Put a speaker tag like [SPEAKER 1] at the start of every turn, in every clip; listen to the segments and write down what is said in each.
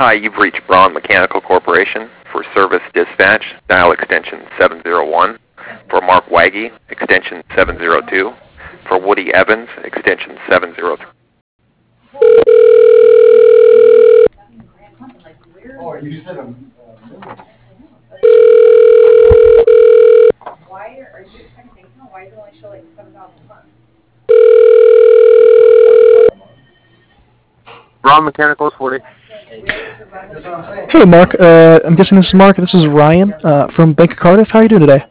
[SPEAKER 1] Hi, you've reached Braun Mechanical Corporation. For service dispatch, dial extension 701. For Mark Waggy, extension 702. For Woody Evans, extension 703.
[SPEAKER 2] Oh, you said why does it only show like 7,000 a month?
[SPEAKER 3] Braun Mechanical is 40.
[SPEAKER 4] Hey, Mark. I'm guessing this is Mark. This is Ryan from Bank of Cardiff. How are you doing today?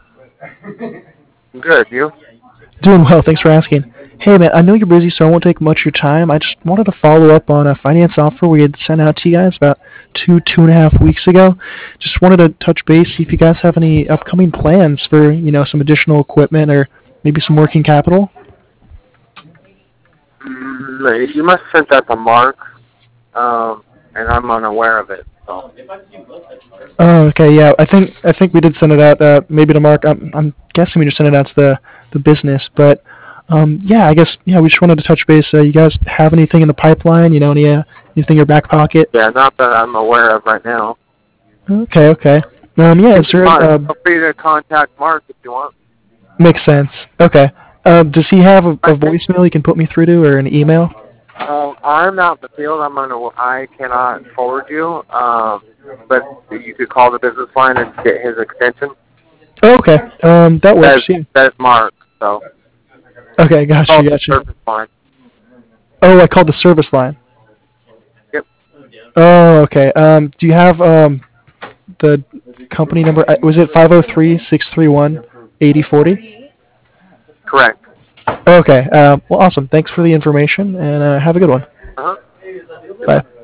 [SPEAKER 3] Good, you?
[SPEAKER 4] Doing well. Thanks for asking. Hey, man, I know you're busy, so I won't take much of your time. I just wanted to follow up on a finance offer we had sent out to you guys about two and a half weeks ago. Just wanted to touch base, see if you guys have any upcoming plans for, some additional equipment or maybe some working capital.
[SPEAKER 3] You must have sent that to Mark, and I'm unaware of it. So.
[SPEAKER 4] Oh, okay, yeah. I think we did send it out. Maybe to Mark. I'm guessing we just sent it out to the business, but yeah. I guess we just wanted to touch base. You guys have anything in the pipeline? Anything in your back pocket?
[SPEAKER 3] Yeah, not that I'm aware of right now.
[SPEAKER 4] Okay. Yeah. Is there?
[SPEAKER 3] Feel free to contact Mark if you want.
[SPEAKER 4] Makes sense. Okay. Does he have a voicemail you can put me through to, or an email?
[SPEAKER 3] I'm out in the field. I cannot forward you. But you could call the business line and get his extension.
[SPEAKER 4] Oh, okay. That works.
[SPEAKER 3] That's Mark. So.
[SPEAKER 4] Okay, gotcha.
[SPEAKER 3] The service line.
[SPEAKER 4] Oh, I called the service line.
[SPEAKER 3] Yep.
[SPEAKER 4] Oh, okay. Do you have the company number? Was it 503-631-8040?
[SPEAKER 3] Correct.
[SPEAKER 4] Okay. Well, awesome. Thanks for the information, and have a good one.
[SPEAKER 3] Uh-huh.
[SPEAKER 4] Bye.